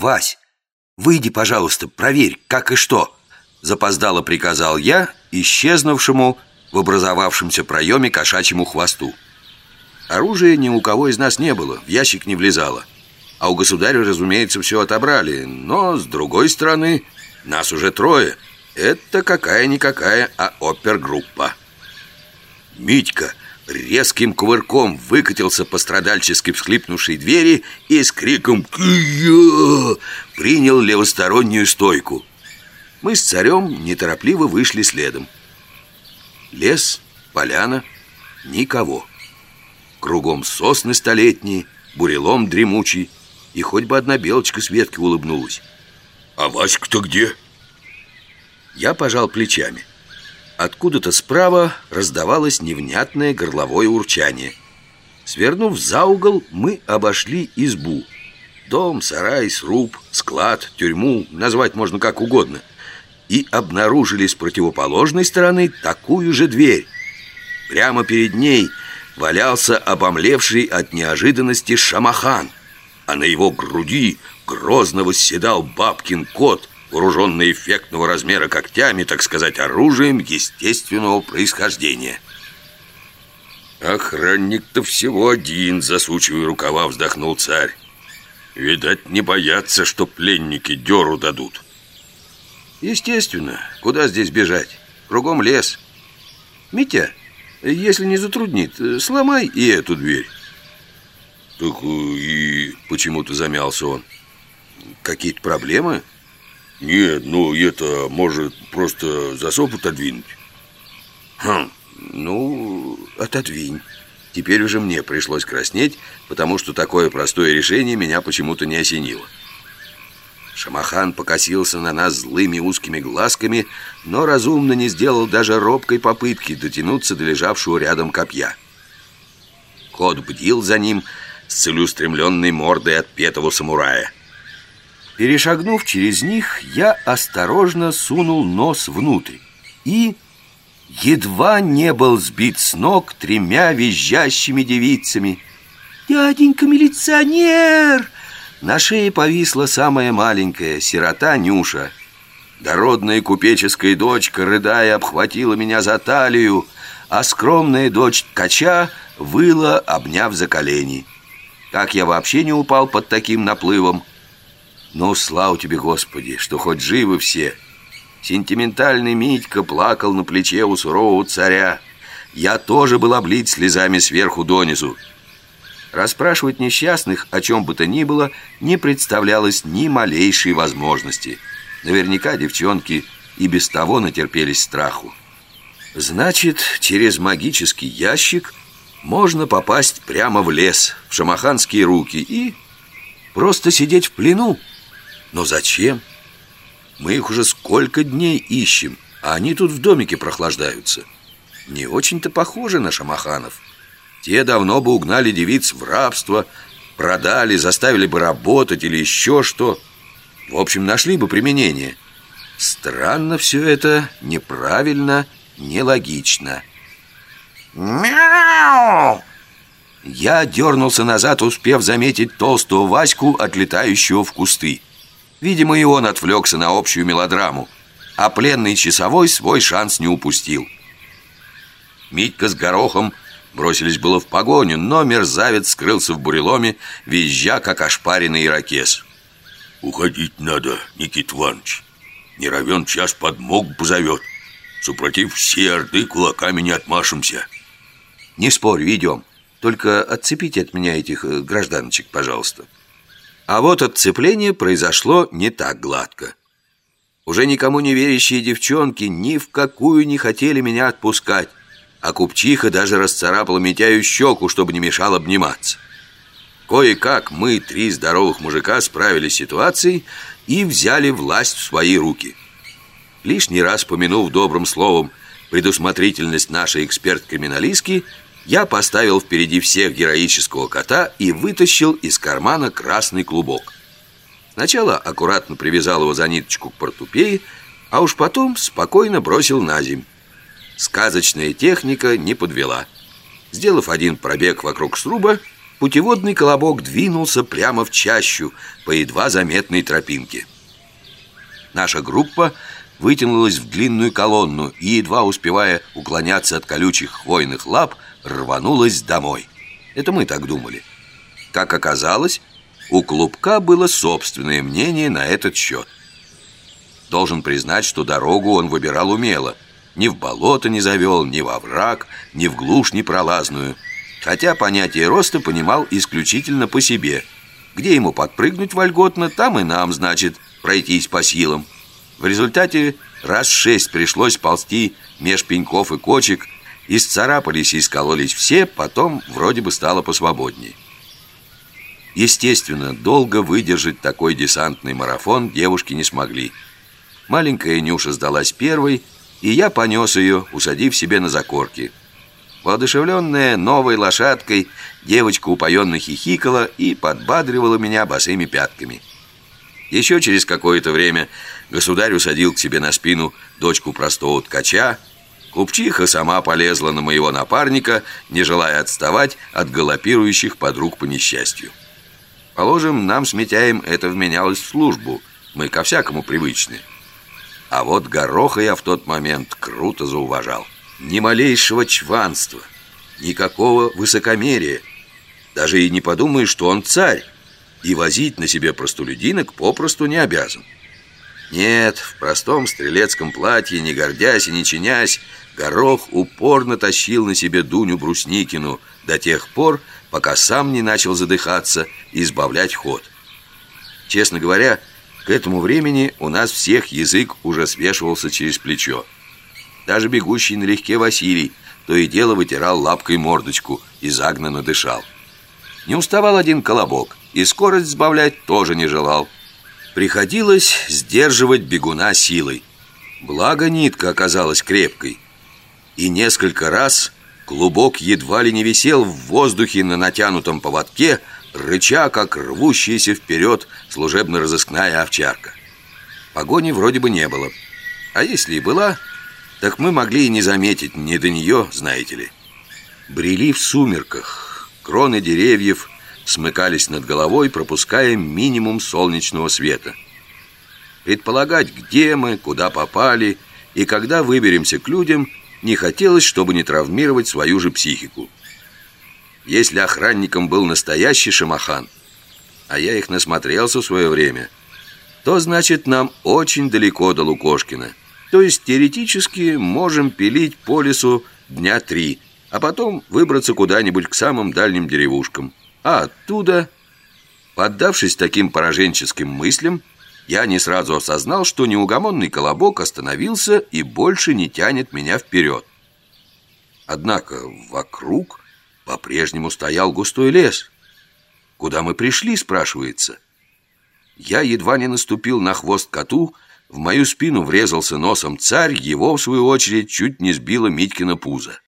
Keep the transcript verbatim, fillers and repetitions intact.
Вась, выйди, пожалуйста, проверь, как и что. Запоздало приказал я исчезнувшему в образовавшемся проеме кошачьему хвосту. Оружия ни у кого из нас не было, в ящик не влезало. А у государя, разумеется, все отобрали. Но, с другой стороны, нас уже трое. Это какая-никакая, а опергруппа. Митька резким кувырком выкатился по страдальчески всхлипнувшей двери и с криком «Кия!» принял левостороннюю стойку. Мы с царем неторопливо вышли следом. Лес, поляна, никого. Кругом сосны столетние, бурелом дремучий, и хоть бы одна белочка с ветки улыбнулась. А Васька-то где? Я пожал плечами. Откуда-то справа раздавалось невнятное горловое урчание. Свернув за угол, мы обошли избу. Дом, сарай, сруб, склад, тюрьму, назвать можно как угодно. И обнаружили с противоположной стороны такую же дверь. Прямо перед ней валялся обомлевший от неожиданности шамахан, а на его груди грозно восседал бабкин кот, вооруженный эффектного размера когтями, так сказать, оружием естественного происхождения. Охранник-то всего один, засучивая рукава, вздохнул царь. Видать, не боятся, что пленники дёру дадут. Естественно, куда здесь бежать? Кругом лес. Митя, если не затруднит, сломай и эту дверь. Так и... Почему-то замялся он. Какие-то проблемы? Нет, ну это, может, просто засов отодвинуть? Хм, ну, отодвинь. Теперь уже мне пришлось краснеть, потому что такое простое решение меня почему-то не осенило. Шамахан покосился на нас злыми узкими глазками, но разумно не сделал даже робкой попытки дотянуться до лежавшего рядом копья. Кот бдил за ним с целеустремленной мордой отпетого самурая. Перешагнув через них, я осторожно сунул нос внутрь и едва не был сбит с ног тремя визжащими девицами. «Дяденька милиционер!» На шее повисла самая маленькая, сирота Нюша. Дородная купеческая дочка, рыдая, обхватила меня за талию, а скромная дочь ткача выла, обняв за колени. Как я вообще не упал под таким наплывом? Ну, слава тебе, Господи, что хоть живы все. Сентиментальный Митька плакал на плече у сурового царя. Я тоже был облит слезами сверху донизу. Расспрашивать несчастных о чем бы то ни было не представлялось ни малейшей возможности. Наверняка девчонки и без того натерпелись страху. Значит, через магический ящик можно попасть прямо в лес, в шамаханские руки и просто сидеть в плену. Но зачем? Мы их уже сколько дней ищем, а они тут в домике прохлаждаются. Не очень-то похожи на шамаханов. Те давно бы угнали девиц в рабство, продали, заставили бы работать или еще что. В общем, нашли бы применение. Странно все это, неправильно, нелогично. Мяу! Я дернулся назад, успев заметить толстого Ваську, отлетающего в кусты. Видимо, и он отвлекся на общую мелодраму, а пленный часовой свой шанс не упустил. Митька с Горохом бросились было в погоню, но мерзавец скрылся в буреломе, визжа, как ошпаренный ирокез. Уходить надо, Никит Иванович. Не равен час подмогу позовет. Супротив всей орды кулаками не отмашемся. Не спорю, идем. Только отцепите от меня этих э, гражданочек, пожалуйста. А вот отцепление произошло не так гладко. Уже никому не верящие девчонки ни в какую не хотели меня отпускать, а купчиха даже расцарапала Митяю щеку, чтобы не мешал обниматься. Кое-как мы, три здоровых мужика, справились с ситуацией и взяли власть в свои руки. Лишний раз помянув добрым словом предусмотрительность нашей эксперт-криминалистки, я поставил впереди всех героического кота и вытащил из кармана красный клубок. Сначала аккуратно привязал его за ниточку к портупее, а уж потом спокойно бросил на земь. Сказочная техника не подвела. Сделав один пробег вокруг сруба, путеводный колобок двинулся прямо в чащу по едва заметной тропинке. Наша группа вытянулась в длинную колонну и, едва успевая уклоняться от колючих хвойных лап, рванулась домой. Это мы так думали. Как оказалось, у Клубка было собственное мнение на этот счет. Должен признать, что дорогу он выбирал умело. Ни в болото не завел, ни во враг, ни в глушь непролазную. Хотя понятие роста понимал исключительно по себе. Где ему подпрыгнуть вольготно, там и нам, значит, пройтись по силам. В результате раз шесть пришлось ползти меж пеньков и кочек. Исцарапались и искололись все, потом вроде бы стало посвободнее. Естественно, долго выдержать такой десантный марафон девушки не смогли. Маленькая Нюша сдалась первой, и я понес ее, усадив себе на закорки. Воодушевленная новой лошадкой, девочка упоенно хихикала и подбадривала меня босыми пятками. Еще через какое-то время государь усадил к себе на спину дочку простого ткача. Купчиха сама полезла на моего напарника, не желая отставать от галопирующих подруг по несчастью. Положим, нам с Митяем это вменялось в службу. Мы ко всякому привычны. А вот Гороха я в тот момент круто зауважал. Ни малейшего чванства, никакого высокомерия. Даже и не подумаешь, что он царь, и возить на себе простолюдинок попросту не обязан. Нет, в простом стрелецком платье, не гордясь и не чинясь, Горох упорно тащил на себе Дуню Брусникину до тех пор, пока сам не начал задыхаться и сбавлять ход. Честно говоря, к этому времени у нас всех язык уже свешивался через плечо. Даже бегущий налегке Василий то и дело вытирал лапкой мордочку и загнанно дышал. Не уставал один Колобок, и скорость сбавлять тоже не желал. Приходилось сдерживать бегуна силой. Благо нитка оказалась крепкой. И несколько раз Клубок едва ли не висел в воздухе на натянутом поводке, рыча, как рвущаяся вперед служебно-розыскная овчарка. Погони вроде бы не было. А если и была, так мы могли и не заметить, не до нее, знаете ли. Брели в сумерках. Кроны деревьев смыкались над головой, пропуская минимум солнечного света. Предполагать, где мы, куда попали и когда выберемся к людям, не хотелось, чтобы не травмировать свою же психику. Если охранником был настоящий Шамахан, а я их насмотрелся в свое время, то значит нам очень далеко до Лукошкина. То есть теоретически можем пилить по лесу дня три, а потом выбраться куда-нибудь к самым дальним деревушкам. А оттуда, поддавшись таким пораженческим мыслям, я не сразу осознал, что неугомонный Колобок остановился и больше не тянет меня вперед. Однако вокруг по-прежнему стоял густой лес. Куда мы пришли, спрашивается? Я едва не наступил на хвост коту, в мою спину врезался носом царь, его, в свою очередь, чуть не сбило Митькино пузо.